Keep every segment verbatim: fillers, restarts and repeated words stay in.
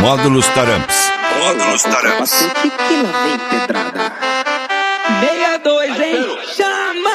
Módulos Taramps. Módulos Taramps. Que lá vem pedrada. Meia dois, hein? Chama!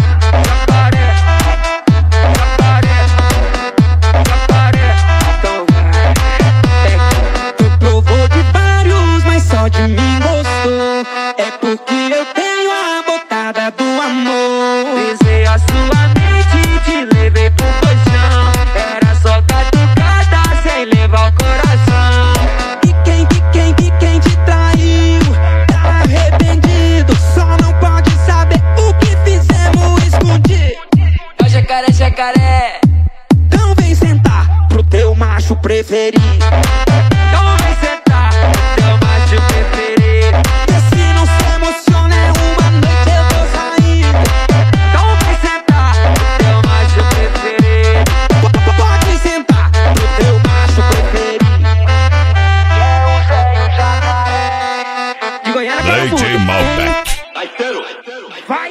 De mim gostou, é porque eu tenho a botada do amor. Pisei a sua mente e te levei pro colchão. Era só catucada sem levar o coração. E quem, que quem, que quem te traiu tá arrependido. Só não pode saber o que fizemos escondido. Ó jacaré, jacaré. Então vem sentar pro teu macho preferido. Então vem sentar pro teu macho preferido. E se não se emociona é uma noite eu tô saindo. Então vem sentar pro teu macho preferido. Pode sentar pro teu macho preferido. E é o Zé e o Jacaré de Goiânia para o mundo. D J Malbec. Vai!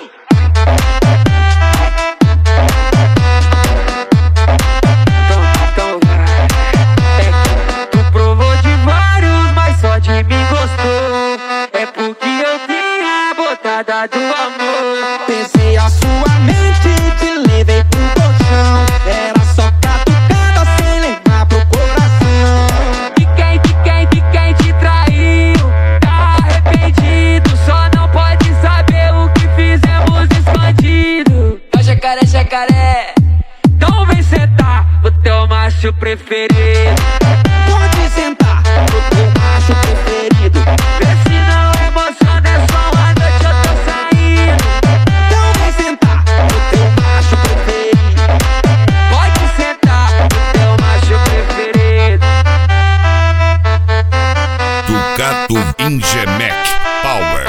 De mim gostou, é porque eu tenho a botada do amor. Pensei a sua mente e te levei pro colchão. Era só catucada sem levar pro coração. E quem, que quem, que quem te traiu tá arrependido. Só não pode saber o que fizemos escondido. Ó jacaré, jacaré. Então vem sentar o teu macho preferido. Pode sentar pro teu macho preferido. Vê se não emociona, é só uma noite eu tô saindo. Então vem sentar pro teu macho preferido. Pode sentar pro teu macho preferido. Ducato Ingemec Power.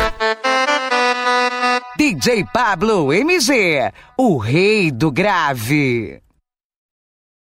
D J Pablo M G, o rei do grave.